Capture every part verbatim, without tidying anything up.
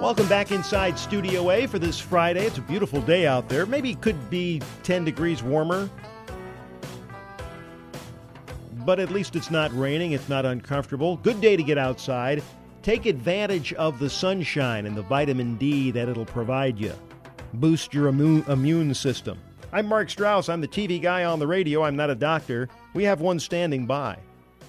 Welcome back inside Studio A for this Friday. It's a beautiful day out there. Maybe it could be ten degrees warmer, but at least it's not raining. It's not uncomfortable. Good day to get outside. Take advantage of the sunshine and the vitamin D that it'll provide you. Boost your immune, immune system. I'm Mark Strauss. I'm the T V guy on the radio. I'm not a doctor. We have one standing by.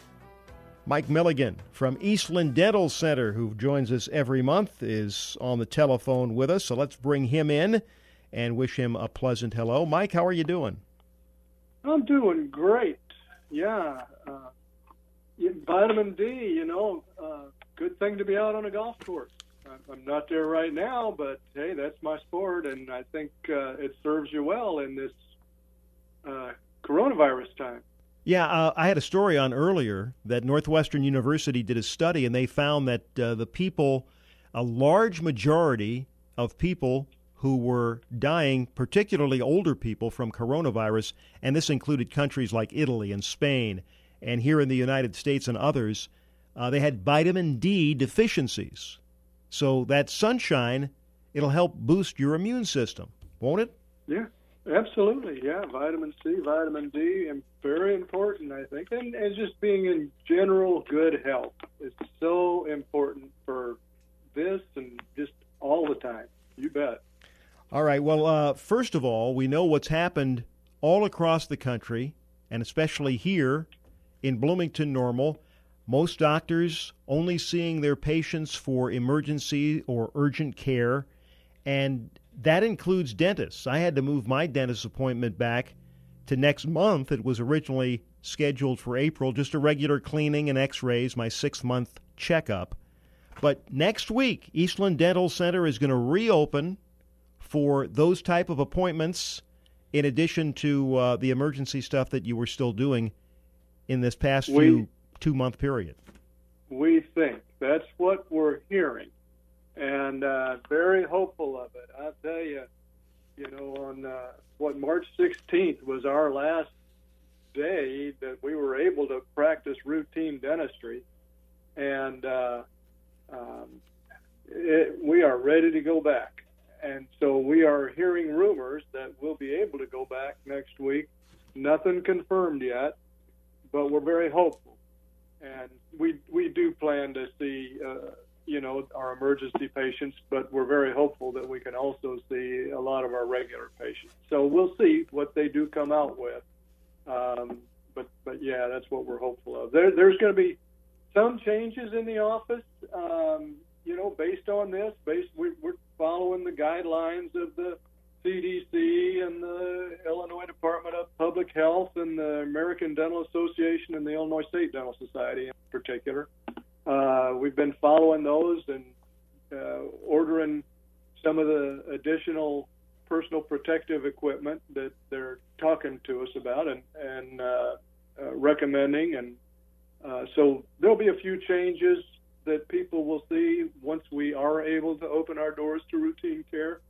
Mike Milligan from Eastland Dental Center, who joins us every month, is on the telephone with us. So let's bring him in and wish him a pleasant hello. Mike, how are you doing? I'm doing great. Yeah. Uh, vitamin D, you know, uh, good thing to be out on a golf course. I'm not there right now, but, hey, that's my sport, and I think uh, it serves you well in this uh, coronavirus time. Yeah, uh, I had a story on earlier that Northwestern University did a study, and they found that uh, the people, a large majority of people who were dying, particularly older people, from coronavirus, and this included countries like Italy and Spain, and here in the United States and others, uh, they had vitamin D deficiencies. So that sunshine, it'll help boost your immune system, won't it? Yeah. Absolutely, yeah. Vitamin C, vitamin D, and very important, I think. And, and just being in general good health is so important for this and just all the time. You bet. All right. Well, uh, first of all, we know what's happened all across the country, and especially here in Bloomington Normal. Most doctors only seeing their patients for emergency or urgent care, and that includes dentists. I had to move my dentist appointment back to next month. It was originally scheduled for April, just a regular cleaning and x-rays, my six-month checkup. But next week, Eastland Dental Center is going to reopen for those type of appointments, in addition to uh, the emergency stuff that you were still doing in this past we, few two-month period. We think. That's what we're hearing. And uh, very hopeful of it. I'll tell you, you know, on uh, what March sixteenth was our last day that we were able to practice routine dentistry, and uh, um, it, we are ready to go back. And so we are hearing rumors that we'll be able to go back next week. Nothing confirmed yet, but we're very hopeful, and we we do plan to see. Uh, you know, our emergency patients, but we're very hopeful that we can also see a lot of our regular patients. So we'll see what they do come out with. Um, but, but yeah, that's what we're hopeful of. There, there's going to be some changes in the office, um, you know, based on this. Based, we, we're following the guidelines of the C D C and the Illinois Department of Public Health and the American Dental Association and the Illinois State Dental Society in particular. Uh, we've been following those and uh, ordering some of the additional personal protective equipment that they're talking to us about and, and uh, uh, recommending. And uh, so there'll be a few changes that people will see once we are able to open our doors to routine care.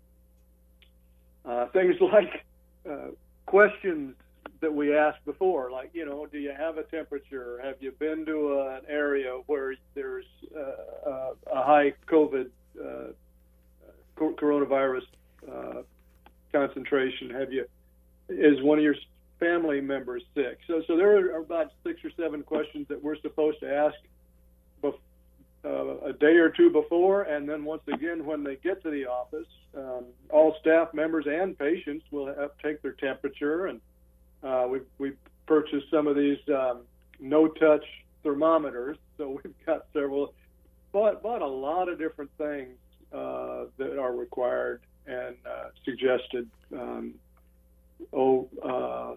Uh, things like uh, questions that we asked before, like, you know, do you have a temperature? Have you been to a, an area where there's uh, uh, a high COVID uh, coronavirus uh, concentration? Have you, is one of your family members sick? So, so there are about six or seven questions that we're supposed to ask bef- uh, a day or two before, and then once again when they get to the office, um, all staff members and patients will have, take their temperature. And Uh, we've, we've purchased some of these um, no-touch thermometers, so we've got several, but, but a lot of different things uh, that are required and uh, suggested. Um, oh, uh,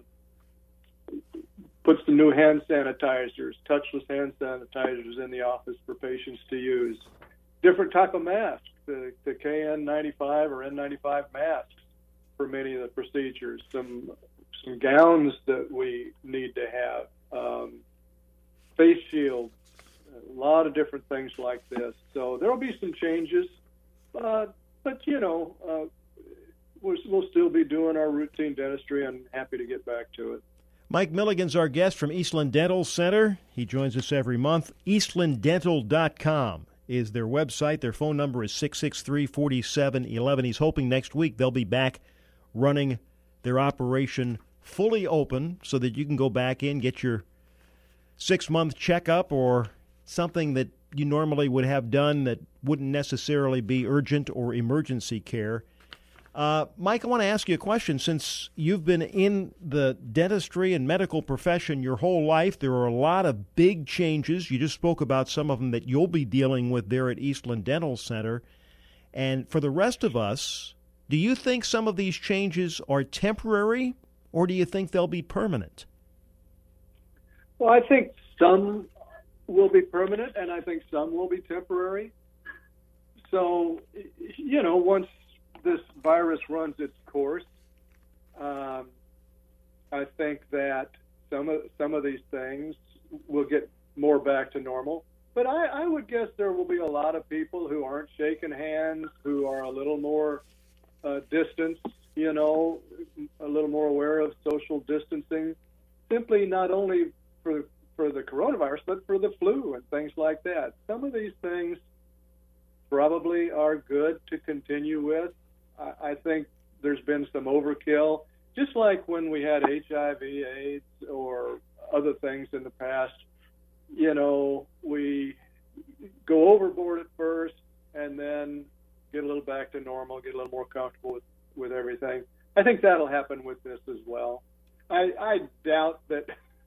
puts the new hand sanitizers, touchless hand sanitizers in the office for patients to use. Different type of masks, the, the K N ninety-five or N ninety-five masks for many of the procedures. Some some gowns that we need to have, um, face shields, a lot of different things like this. So there will be some changes, uh, but, you know, uh, we'll, we'll still be doing our routine dentistry and happy to get back to it. Mike Milligan's our guest from Eastland Dental Center. He joins us every month. eastland dental dot com is their website. Their phone number is six six three, four seven one one. He's hoping next week they'll be back running their operation fully open so that you can go back in, get your six-month checkup or something that you normally would have done that wouldn't necessarily be urgent or emergency care. Uh, Mike, I want to ask you a question. Since you've been in the dentistry and medical profession your whole life, there are a lot of big changes. You just spoke about some of them that you'll be dealing with there at Eastland Dental Center. And for the rest of us, do you think some of these changes are temporary, or do you think they'll be permanent? Well, I think some will be permanent, and I think some will be temporary. So, you know, once this virus runs its course, um, I think that some of some of these things will get more back to normal. But I, I would guess there will be a lot of people who aren't shaking hands, who are a little more uh, distanced, you know, a little more aware of social distancing, simply not only for for the coronavirus, but for the flu and things like that. Some of these things probably are good to continue with. I, I think there's been some overkill, just like when we had H I V, AIDS, or other things in the past. You know, we go overboard at first and then get a little back to normal, get a little more comfortable with, with everything. I think that'll happen with this as well. I, I doubt that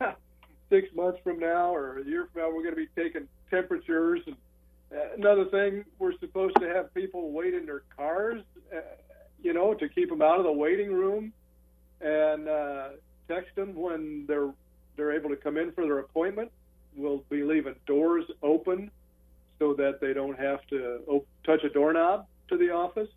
six months from now or a year from now we're going to be taking temperatures. And uh, another thing, we're supposed to have people wait in their cars, uh, you know, to keep them out of the waiting room and uh, text them when they're they're able to come in for their appointment. We'll be leaving doors open so that they don't have to op- touch a doorknob to the office.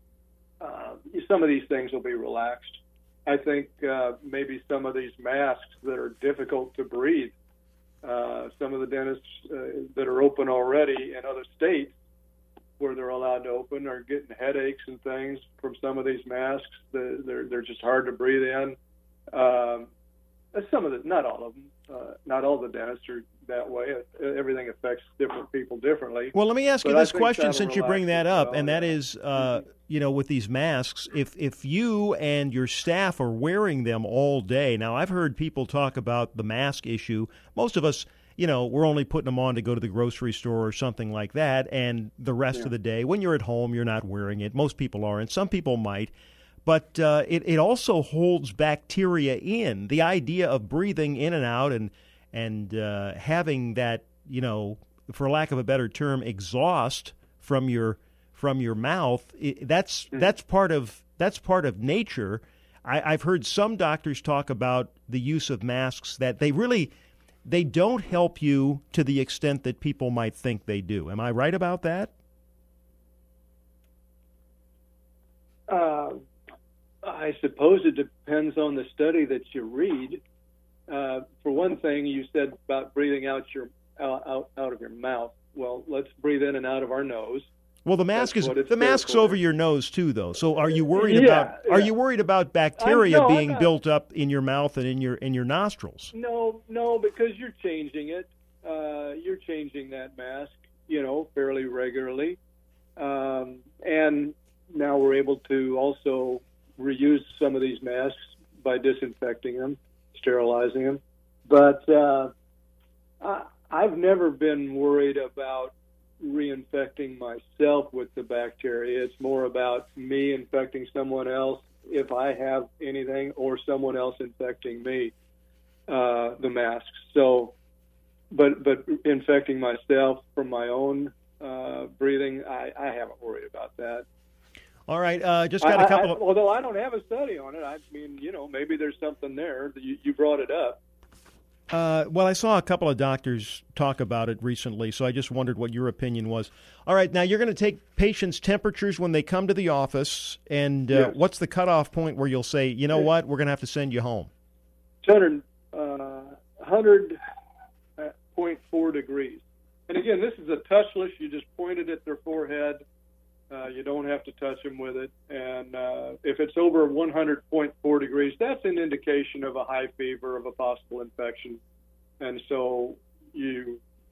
Uh, some of these things will be relaxed. I think uh, maybe some of these masks that are difficult to breathe, uh, some of the dentists uh, that are open already in other states where they're allowed to open are getting headaches and things from some of these masks. They're, they're just hard to breathe in. Um, some of the, not all of them, uh, not all the dentists are that way. Everything affects different people differently. Well, let me ask you but this question since you bring that up, well, and that yeah. is, uh, mm-hmm. you know, with these masks, if if you and your staff are wearing them all day, now I've heard people talk about the mask issue. Most of us, you know, we're only putting them on to go to the grocery store or something like that, and the rest yeah. of the day, when you're at home, you're not wearing it. Most people aren't. Some people might. But uh, it, it also holds bacteria in. The idea of breathing in and out and and uh, having that, you know, for lack of a better term, exhaust from your from your mouth, it, that's that's part of that's part of nature. I, I've heard some doctors talk about the use of masks that they really they don't help you to the extent that people might think they do. Am I right about that? Uh, I suppose it depends on the study that you read. Uh, for one thing, you said about breathing out your out, out of your mouth. Well, let's breathe in and out of our nose. Well, the mask That's is the mask's for. over your nose too, though. So, are you worried yeah, about yeah. are you worried about bacteria no, being built up in your mouth and in your in your nostrils? No, no, because you're changing it. Uh, you're changing that mask, you know, fairly regularly, um, and now we're able to also reuse some of these masks by disinfecting them, sterilizing them. But uh, I, I've never been worried about reinfecting myself with the bacteria. It's more about me infecting someone else if I have anything, or someone else infecting me, uh, the masks. So, but but infecting myself from my own uh, breathing, I, I haven't worried about that. All right, uh, just got a couple I, I, of... Although I don't have a study on it, I mean, you know, maybe there's something there. You, you brought it up. Uh, well, I saw a couple of doctors talk about it recently, so I just wondered what your opinion was. All right, now you're going to take patients' temperatures when they come to the office, and uh, yes. what's the cutoff point where you'll say, you know what, we're going to have to send you home? one hundred, uh, one hundred point four degrees. And again, this is a touchless. You just point it at their forehead. Uh, you don't have to touch them with it. And uh, if it's over one hundred point four degrees, that's an indication of a high fever, of a possible infection. And so you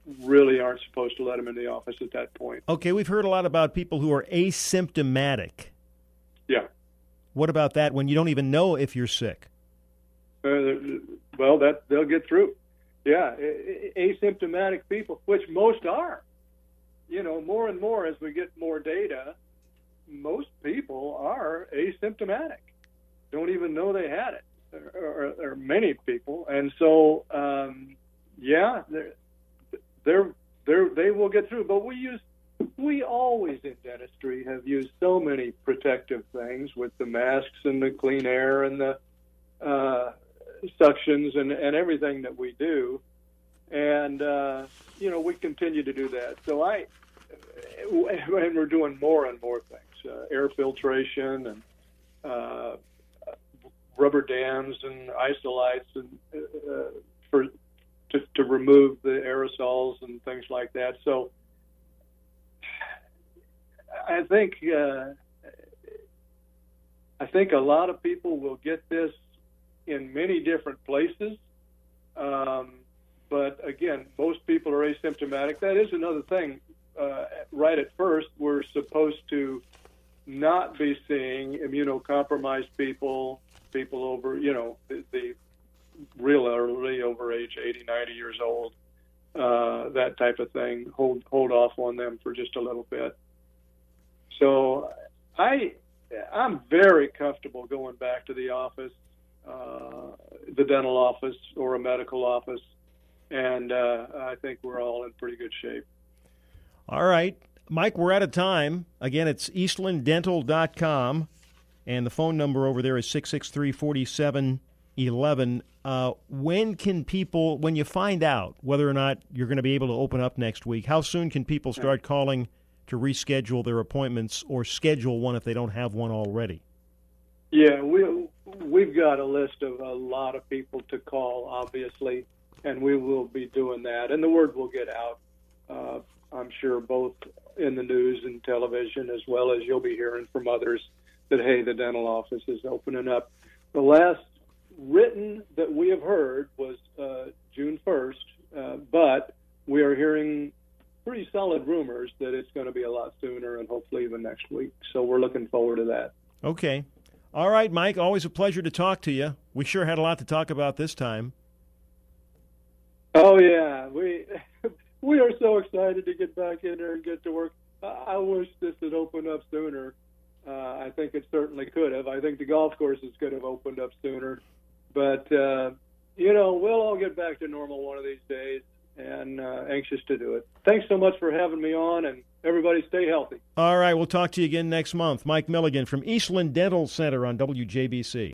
really aren't supposed to let them in the office at that point. Okay, we've heard a lot about people who are asymptomatic. Yeah. What about that when you don't even know if you're sick? Uh, well, that they'll get through. Yeah, asymptomatic people, which most are. You know, more and more as we get more data, most people are asymptomatic. Don't even know they had it, or, or, or many people. And so, um, yeah, they're, they're, they're, they will get through. But we use, we always in dentistry have used so many protective things with the masks and the clean air and the uh, suctions and, and everything that we do. And, uh, you know, we continue to do that. So I, and we're doing more and more things, uh, air filtration and uh, rubber dams and isolites and uh, for to, to remove the aerosols and things like that. So I think uh, I think a lot of people will get this in many different places. Um, but again, most people are asymptomatic. That is another thing. Uh, right at first, we're supposed to not be seeing immunocompromised people, people over, you know, the, the real elderly over age eighty, ninety years old, uh, that type of thing, hold hold off on them for just a little bit. So I, I'm very comfortable going back to the office, uh, the dental office or a medical office, and uh, I think we're all in pretty good shape. All right. Mike, we're out of time. Again, it's eastland dental dot com, and the phone number over there is six six three, four seven one one. Uh, when can people, when you find out whether or not you're going to be able to open up next week, how soon can people start calling to reschedule their appointments or schedule one if they don't have one already? Yeah, we, we've got a list of a lot of people to call, obviously, and we will be doing that, and the word will get out. Uh, I'm sure both in the news and television, as well as you'll be hearing from others that, hey, the dental office is opening up. The last written that we have heard was uh, June first, uh, but we are hearing pretty solid rumors that it's going to be a lot sooner and hopefully even next week. So we're looking forward to that. Okay. All right, Mike, always a pleasure to talk to you. We sure had a lot to talk about this time. Oh, yeah. We... We are so excited to get back in there and get to work. I wish this had opened up sooner. Uh, I think it certainly could have. I think the golf courses could have opened up sooner. But, uh, you know, we'll all get back to normal one of these days, and uh, anxious to do it. Thanks so much for having me on, and everybody stay healthy. All right, we'll talk to you again next month. Mike Milligan from Eastland Dental Center on W J B C.